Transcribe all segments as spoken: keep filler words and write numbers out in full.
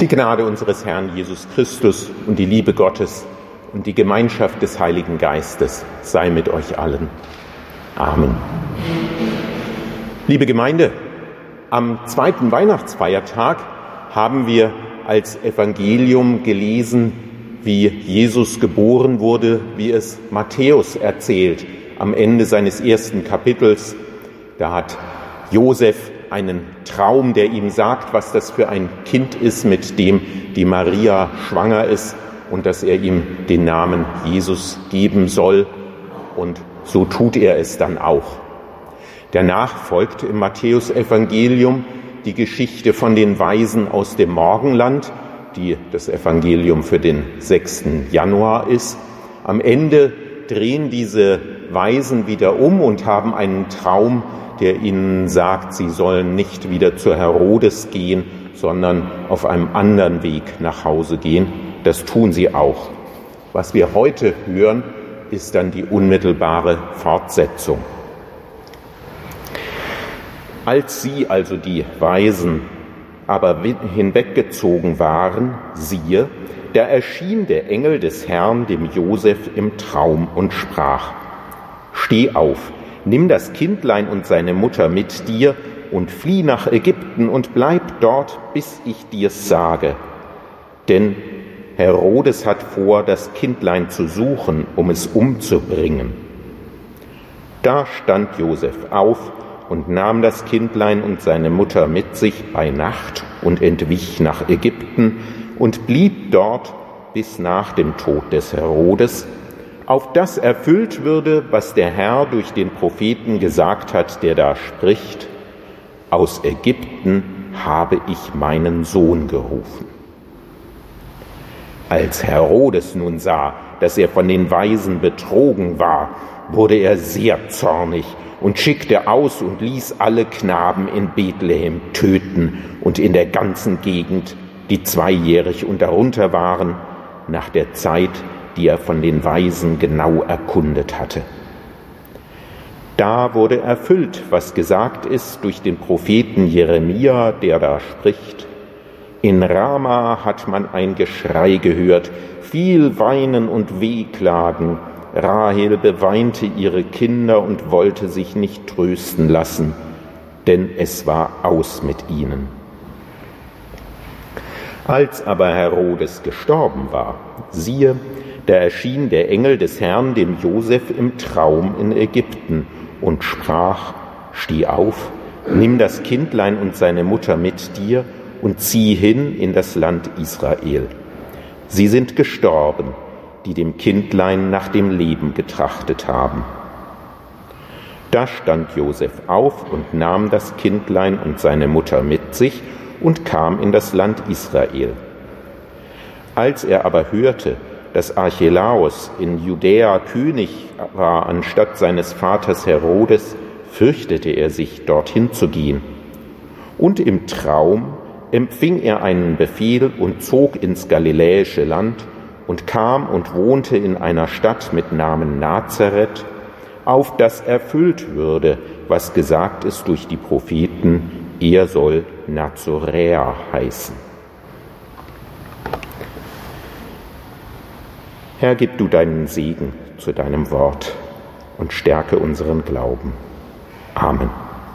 Die Gnade unseres Herrn Jesus Christus und die Liebe Gottes und die Gemeinschaft des Heiligen Geistes sei mit euch allen. Amen. Liebe Gemeinde, am zweiten Weihnachtsfeiertag haben wir als Evangelium gelesen, wie Jesus geboren wurde, wie es Matthäus erzählt am Ende seines ersten Kapitels. Da hat Josef einen Traum, der ihm sagt, was das für ein Kind ist, mit dem die Maria schwanger ist und dass er ihm den Namen Jesus geben soll. Und so tut er es dann auch. Danach folgt im Matthäusevangelium die Geschichte von den Weisen aus dem Morgenland, die das Evangelium für den sechsten Januar ist. Am Ende drehen diese Weisen wieder um und haben einen Traum, der ihnen sagt, sie sollen nicht wieder zu Herodes gehen, sondern auf einem anderen Weg nach Hause gehen. Das tun sie auch. Was wir heute hören, ist dann die unmittelbare Fortsetzung. Als sie, also die Weisen, aber hinweggezogen waren, siehe, da erschien der Engel des Herrn dem Josef im Traum und sprach: Steh auf, nimm das Kindlein und seine Mutter mit dir und flieh nach Ägypten und bleib dort, bis ich dir's sage. Denn Herodes hat vor, das Kindlein zu suchen, um es umzubringen. Da stand Josef auf und nahm das Kindlein und seine Mutter mit sich bei Nacht und entwich nach Ägypten und blieb dort bis nach dem Tod des Herodes, auf das erfüllt würde, was der Herr durch den Propheten gesagt hat, der da spricht: Aus Ägypten habe ich meinen Sohn gerufen. Als Herodes nun sah, dass er von den Weisen betrogen war, wurde er sehr zornig und schickte aus und ließ alle Knaben in Bethlehem töten und in der ganzen Gegend, die zweijährig und darunter waren, nach der Zeit, die er von den Weisen genau erkundet hatte. Da wurde erfüllt, was gesagt ist durch den Propheten Jeremia, der da spricht: In Rama hat man ein Geschrei gehört, viel Weinen und Wehklagen. Rahel beweinte ihre Kinder und wollte sich nicht trösten lassen, denn es war aus mit ihnen. Als aber Herodes gestorben war, siehe, da erschien der Engel des Herrn dem Josef im Traum in Ägypten und sprach: Steh auf, nimm das Kindlein und seine Mutter mit dir und zieh hin in das Land Israel. Sie sind gestorben, die dem Kindlein nach dem Leben getrachtet haben. Da stand Josef auf und nahm das Kindlein und seine Mutter mit sich und kam in das Land Israel. Als er aber hörte, dass Archelaus in Judäa König war anstatt seines Vaters Herodes, fürchtete er sich, dorthin zu gehen. Und im Traum empfing er einen Befehl und zog ins galiläische Land und kam und wohnte in einer Stadt mit Namen Nazareth, auf das erfüllt würde, was gesagt ist durch die Propheten: Er soll Nazoräer heißen. Herr, gib du deinen Segen zu deinem Wort und stärke unseren Glauben. Amen.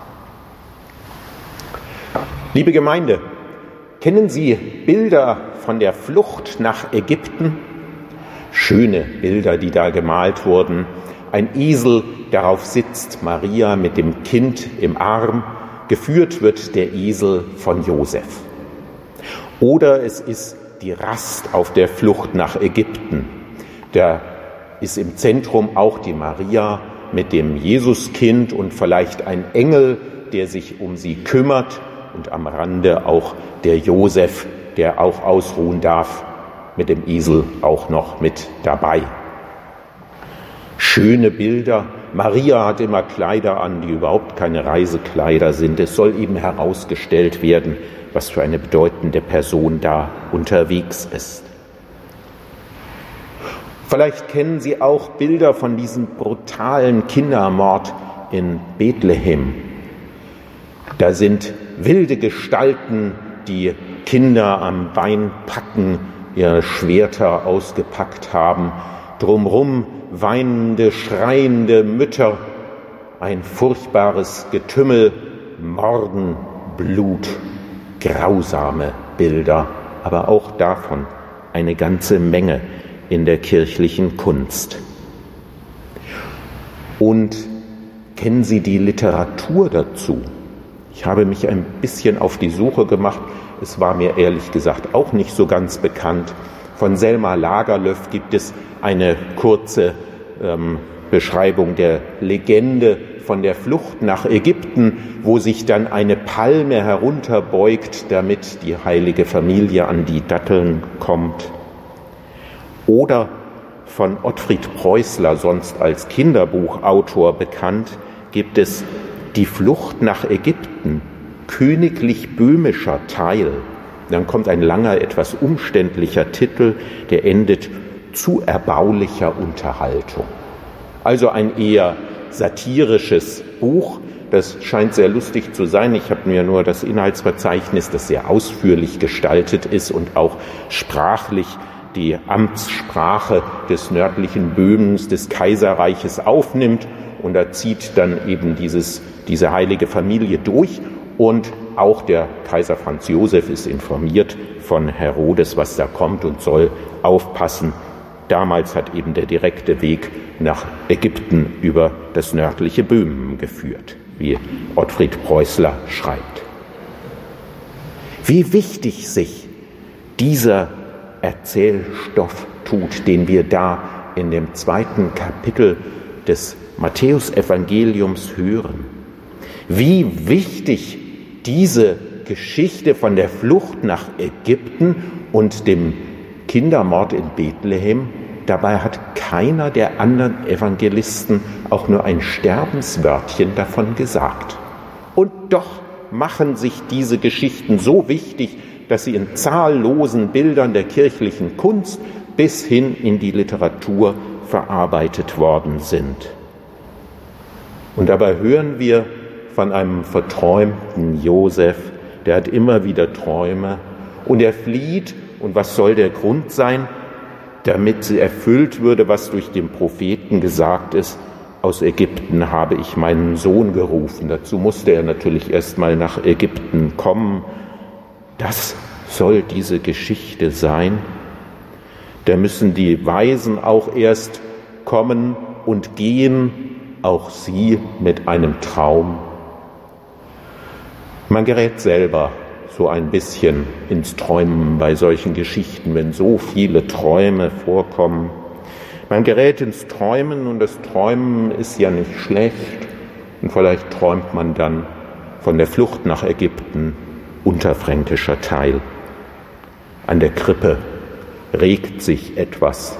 Liebe Gemeinde, kennen Sie Bilder von der Flucht nach Ägypten? Schöne Bilder, die da gemalt wurden. Ein Esel, darauf sitzt Maria mit dem Kind im Arm. Geführt wird der Esel von Josef. Oder es ist die Rast auf der Flucht nach Ägypten. Da ist im Zentrum auch die Maria mit dem Jesuskind und vielleicht ein Engel, der sich um sie kümmert, und am Rande auch der Josef, der auch ausruhen darf, mit dem Esel auch noch mit dabei. Schöne Bilder. Maria hat immer Kleider an, die überhaupt keine Reisekleider sind. Es soll eben herausgestellt werden, was für eine bedeutende Person da unterwegs ist. Vielleicht kennen Sie auch Bilder von diesem brutalen Kindermord in Bethlehem. Da sind wilde Gestalten, die Kinder am Bein packen, ihre Schwerter ausgepackt haben, drumrum weinende, schreiende Mütter, ein furchtbares Getümmel, Morden, Blut, grausame Bilder, aber auch davon eine ganze Menge in der kirchlichen Kunst. Und kennen Sie die Literatur dazu? Ich habe mich ein bisschen auf die Suche gemacht. Es war mir ehrlich gesagt auch nicht so ganz bekannt. Von Selma Lagerlöf gibt es eine kurze ähm, Beschreibung der Legende von der Flucht nach Ägypten, wo sich dann eine Palme herunterbeugt, damit die heilige Familie an die Datteln kommt. Oder von Ottfried Preußler, sonst als Kinderbuchautor bekannt, gibt es Die Flucht nach Ägypten, königlich-böhmischer Teil. Dann kommt ein langer, etwas umständlicher Titel, der endet zu erbaulicher Unterhaltung. Also ein eher satirisches Buch. Das scheint sehr lustig zu sein. Ich habe mir nur das Inhaltsverzeichnis, das sehr ausführlich gestaltet ist und auch sprachlich die Amtssprache des nördlichen Böhmens, des Kaiserreiches aufnimmt. Und da zieht dann eben dieses, diese heilige Familie durch. Und auch der Kaiser Franz Josef ist informiert von Herodes, was da kommt, und soll aufpassen. Damals hat eben der direkte Weg nach Ägypten über das nördliche Böhmen geführt, wie Ottfried Preußler schreibt. Wie wichtig sich dieser Erzählstoff tut, den wir da in dem zweiten Kapitel des Matthäusevangeliums hören. Wie wichtig diese Geschichte von der Flucht nach Ägypten und dem Kindermord in Bethlehem, dabei hat keiner der anderen Evangelisten auch nur ein Sterbenswörtchen davon gesagt. Und doch machen sich diese Geschichten so wichtig, dass sie in zahllosen Bildern der kirchlichen Kunst bis hin in die Literatur verarbeitet worden sind. Und dabei hören wir von einem verträumten Josef, der hat immer wieder Träume und er flieht. Und was soll der Grund sein? Damit erfüllt würde, was durch den Propheten gesagt ist: Aus Ägypten habe ich meinen Sohn gerufen. Dazu musste er natürlich erst mal nach Ägypten kommen. Das soll diese Geschichte sein. Da müssen die Weisen auch erst kommen und gehen, auch sie mit einem Traum. Man gerät selber so ein bisschen ins Träumen bei solchen Geschichten, wenn so viele Träume vorkommen. Man gerät ins Träumen und das Träumen ist ja nicht schlecht. Und vielleicht träumt man dann von der Flucht nach Ägypten, unterfränkischer Teil. An der Krippe regt sich etwas.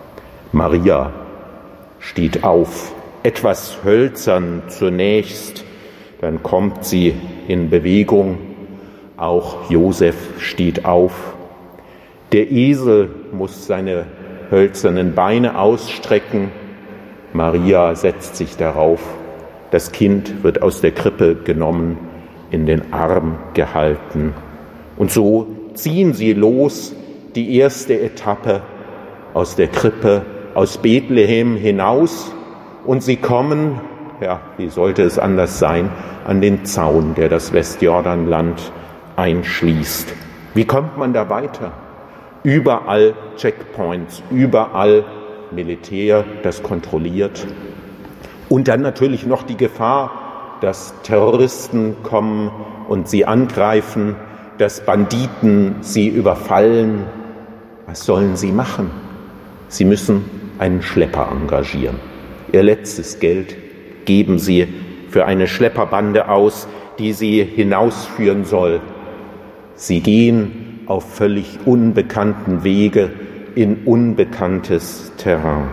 Maria steht auf, etwas hölzern zunächst, dann kommt sie in Bewegung. Auch Josef steht auf. Der Esel muss seine hölzernen Beine ausstrecken. Maria setzt sich darauf. Das Kind wird aus der Krippe genommen, in den Arm gehalten. Und so ziehen sie los, die erste Etappe aus der Krippe, aus Bethlehem hinaus. Und sie kommen, ja, wie sollte es anders sein, an den Zaun, der das Westjordanland einschließt. Wie kommt man da weiter? Überall Checkpoints, überall Militär, das kontrolliert. Und dann natürlich noch die Gefahr, dass Terroristen kommen und sie angreifen, dass Banditen sie überfallen. Was sollen sie machen? Sie müssen einen Schlepper engagieren. Ihr letztes Geld geben sie für eine Schlepperbande aus, die sie hinausführen soll. Sie gehen auf völlig unbekannten Wege in unbekanntes Terrain.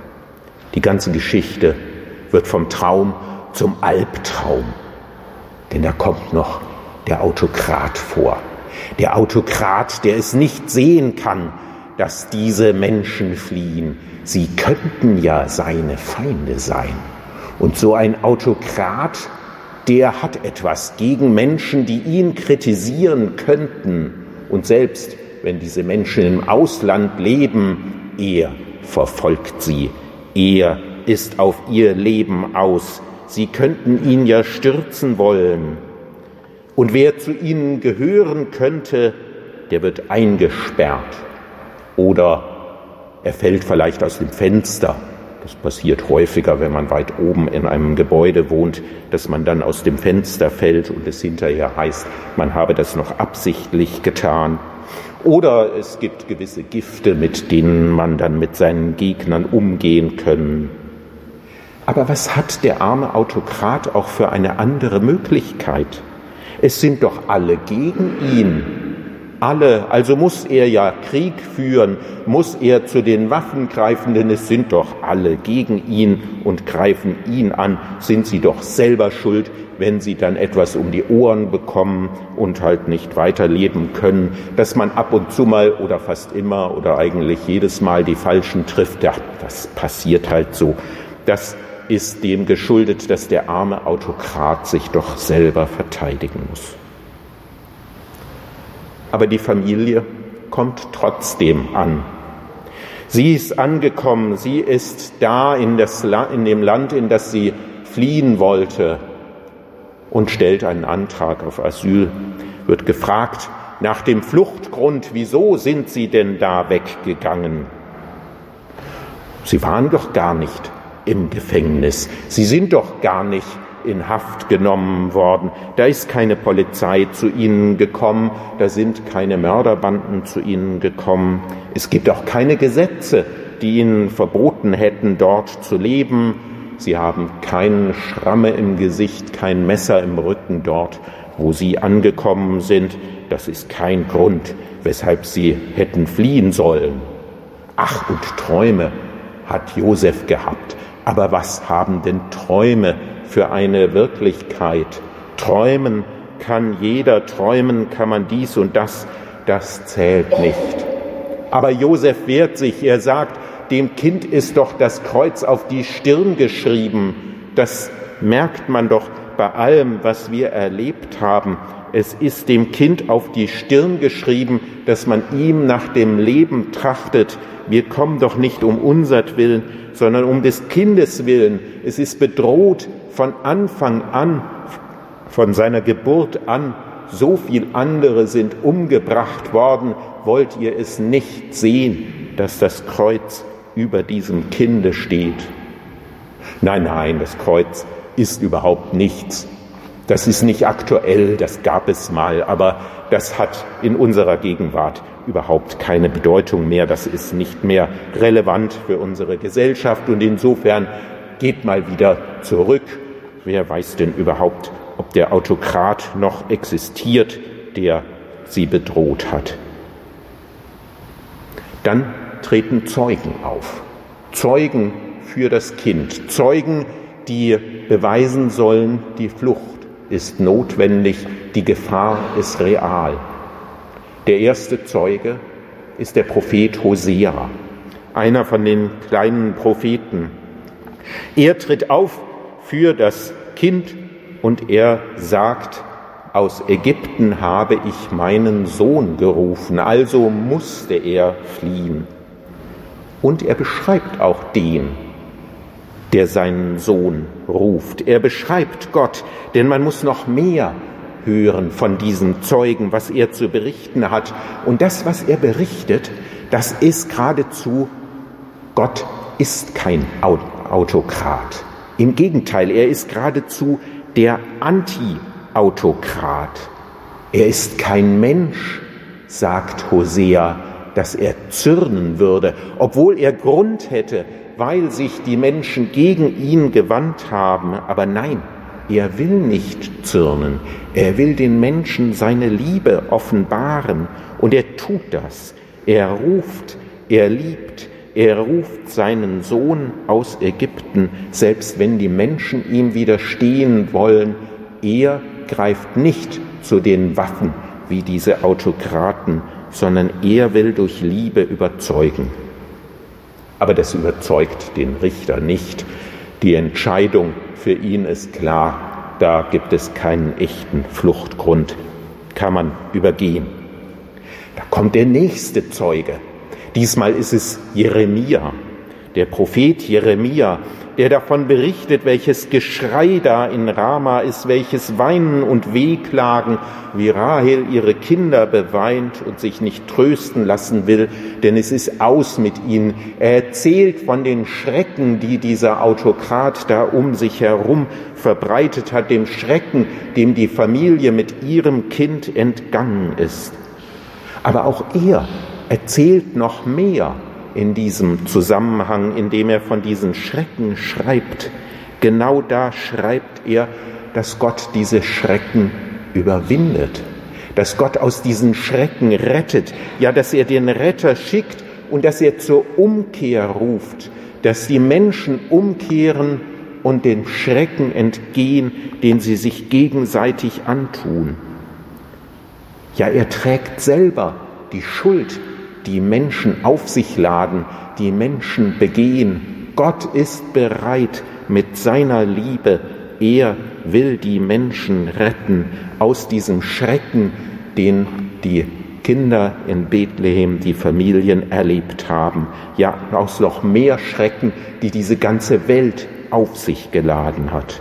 Die ganze Geschichte wird vom Traum zum Albtraum. Denn da kommt noch der Autokrat vor. Der Autokrat, der es nicht sehen kann, dass diese Menschen fliehen. Sie könnten ja seine Feinde sein. Und so ein Autokrat, der hat etwas gegen Menschen, die ihn kritisieren könnten. Und selbst wenn diese Menschen im Ausland leben, er verfolgt sie. Er ist auf ihr Leben aus. Sie könnten ihn ja stürzen wollen. Und wer zu ihnen gehören könnte, der wird eingesperrt. Oder er fällt vielleicht aus dem Fenster. Das passiert häufiger, wenn man weit oben in einem Gebäude wohnt, dass man dann aus dem Fenster fällt und es hinterher heißt, man habe das noch absichtlich getan. Oder es gibt gewisse Gifte, mit denen man dann mit seinen Gegnern umgehen kann. Aber was hat der arme Autokrat auch für eine andere Möglichkeit? Es sind doch alle gegen ihn. Alle, also muss er ja Krieg führen, muss er zu den Waffen greifen, denn es sind doch alle gegen ihn und greifen ihn an. Sind sie doch selber schuld, wenn sie dann etwas um die Ohren bekommen und halt nicht weiterleben können. Dass man ab und zu mal oder fast immer oder eigentlich jedes Mal die Falschen trifft, ja, das passiert halt so. Das ist dem geschuldet, dass der arme Autokrat sich doch selber verteidigen muss. Aber die Familie kommt trotzdem an. Sie ist angekommen, sie ist da in, das La- in dem Land, in das sie fliehen wollte und stellt einen Antrag auf Asyl, wird gefragt nach dem Fluchtgrund, wieso sind sie denn da weggegangen? Sie waren doch gar nicht im Gefängnis, sie sind doch gar nicht in Haft genommen worden. Da ist keine Polizei zu ihnen gekommen, da sind keine Mörderbanden zu ihnen gekommen. Es gibt auch keine Gesetze, die ihnen verboten hätten, dort zu leben. Sie haben keine Schramme im Gesicht, kein Messer im Rücken dort, wo sie angekommen sind. Das ist kein Grund, weshalb sie hätten fliehen sollen. Ach, und Träume hat Josef gehabt. Aber was haben denn Träume für eine Wirklichkeit? Träumen kann jeder, träumen kann man dies und das, das zählt nicht. Aber Josef wehrt sich, er sagt, dem Kind ist doch das Kreuz auf die Stirn geschrieben. Das merkt man doch bei allem, was wir erlebt haben. Es ist dem Kind auf die Stirn geschrieben, dass man ihm nach dem Leben trachtet. Wir kommen doch nicht um unsertwillen, sondern um des Kindes willen. Es ist bedroht von Anfang an, von seiner Geburt an. So viel andere sind umgebracht worden. Wollt ihr es nicht sehen, dass das Kreuz über diesem Kinde steht? Nein, nein, das Kreuz ist überhaupt nichts. Das ist nicht aktuell, das gab es mal, aber das hat in unserer Gegenwart überhaupt keine Bedeutung mehr. Das ist nicht mehr relevant für unsere Gesellschaft und insofern geht mal wieder zurück. Wer weiß denn überhaupt, ob der Autokrat noch existiert, der sie bedroht hat? Dann treten Zeugen auf. Zeugen für das Kind. Zeugen, die beweisen sollen, die Flucht ist notwendig, die Gefahr ist real. Der erste Zeuge ist der Prophet Hosea, einer von den kleinen Propheten. Er tritt auf für das Kind und er sagt, aus Ägypten habe ich meinen Sohn gerufen, also musste er fliehen. Und er beschreibt auch den, der seinen Sohn ruft. Er beschreibt Gott, denn man muss noch mehr hören von diesem Zeugen, was er zu berichten hat. Und das, was er berichtet, das ist geradezu, Gott ist kein Autokrat. Im Gegenteil, er ist geradezu der Anti-Autokrat. Er ist kein Mensch, sagt Hosea, dass er zürnen würde, obwohl er Grund hätte, weil sich die Menschen gegen ihn gewandt haben. Aber nein, er will nicht zürnen. Er will den Menschen seine Liebe offenbaren. Und er tut das. Er ruft, er liebt, er ruft seinen Sohn aus Ägypten, selbst wenn die Menschen ihm widerstehen wollen. Er greift nicht zu den Waffen wie diese Autokraten, sondern er will durch Liebe überzeugen. Aber das überzeugt den Richter nicht. Die Entscheidung für ihn ist klar, da gibt es keinen echten Fluchtgrund, kann man übergehen. Da kommt der nächste Zeuge. Diesmal ist es Jeremia, der Prophet Jeremia, der davon berichtet, welches Geschrei da in Rama ist, welches Weinen und Wehklagen, wie Rahel ihre Kinder beweint und sich nicht trösten lassen will, denn es ist aus mit ihnen. Er erzählt von den Schrecken, die dieser Autokrat da um sich herum verbreitet hat, dem Schrecken, dem die Familie mit ihrem Kind entgangen ist. Aber auch er erzählt noch mehr in diesem Zusammenhang, in dem er von diesen Schrecken schreibt. Genau da schreibt er, dass Gott diese Schrecken überwindet, dass Gott aus diesen Schrecken rettet, ja, dass er den Retter schickt und dass er zur Umkehr ruft, dass die Menschen umkehren und dem Schrecken entgehen, den sie sich gegenseitig antun. Ja, er trägt selber die Schuld, die Menschen auf sich laden, die Menschen begehen. Gott ist bereit mit seiner Liebe. Er will die Menschen retten aus diesem Schrecken, den die Kinder in Bethlehem, die Familien erlebt haben. Ja, aus noch mehr Schrecken, die diese ganze Welt auf sich geladen hat.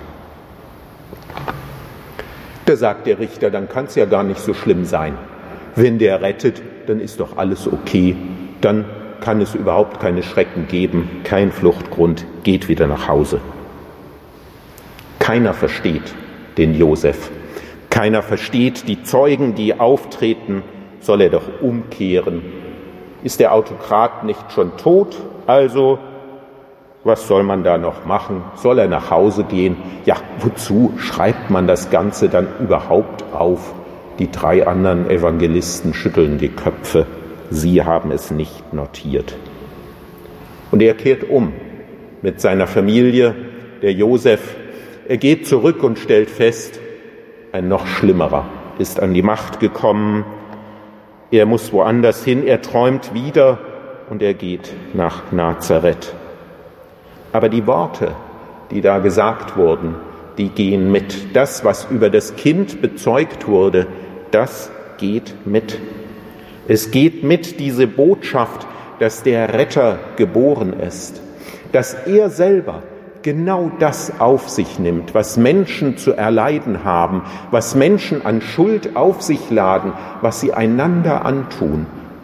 Da sagt der Richter, dann kann es ja gar nicht so schlimm sein. Wenn der rettet, dann ist doch alles okay. Dann kann es überhaupt keine Schrecken geben, kein Fluchtgrund, geht wieder nach Hause. Keiner versteht den Josef. Keiner versteht die Zeugen, die auftreten. Soll er doch umkehren? Ist der Autokrat nicht schon tot? Also, was soll man da noch machen? Soll er nach Hause gehen? Ja, wozu schreibt man das Ganze dann überhaupt auf? Die drei anderen Evangelisten schütteln die Köpfe. Sie haben es nicht notiert. Und er kehrt um mit seiner Familie, der Josef. Er geht zurück und stellt fest, ein noch schlimmerer ist an die Macht gekommen. Er muss woanders hin, er träumt wieder und er geht nach Nazareth. Aber die Worte, die da gesagt wurden, die gehen mit. Das, was über das Kind bezeugt wurde, das geht mit. Es geht mit, diese Botschaft, dass der Retter geboren ist, dass er selber genau das auf sich nimmt, was Menschen zu erleiden haben, was Menschen an Schuld auf sich laden, was sie einander antun.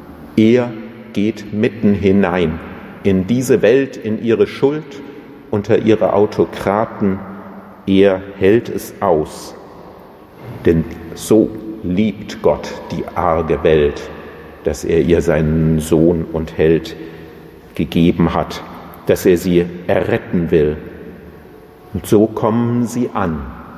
Er geht mitten hinein in diese Welt, in ihre Schuld, unter ihre Autokraten. Er hält es aus, denn so liebt Gott die arge Welt, dass er ihr seinen Sohn und Held gegeben hat, dass er sie erretten will. Und so kommen sie an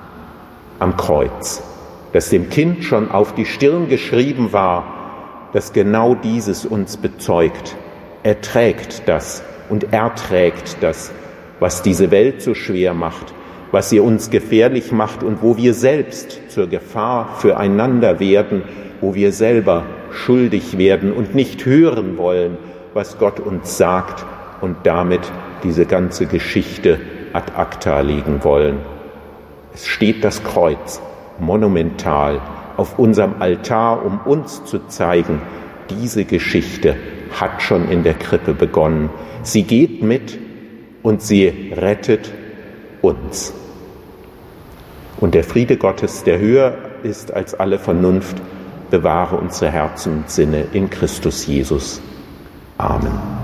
am Kreuz, dass dem Kind schon auf die Stirn geschrieben war, dass genau dieses uns bezeugt. Er trägt das und erträgt das, was diese Welt so schwer macht, was sie uns gefährlich macht und wo wir selbst zur Gefahr füreinander werden, wo wir selber schuldig werden und nicht hören wollen, was Gott uns sagt und damit diese ganze Geschichte ad acta legen wollen. Es steht das Kreuz monumental auf unserem Altar, um uns zu zeigen, diese Geschichte hat schon in der Krippe begonnen. Sie geht mit und sie rettet uns. Und der Friede Gottes, der höher ist als alle Vernunft, bewahre unsere Herzen und Sinne in Christus Jesus. Amen.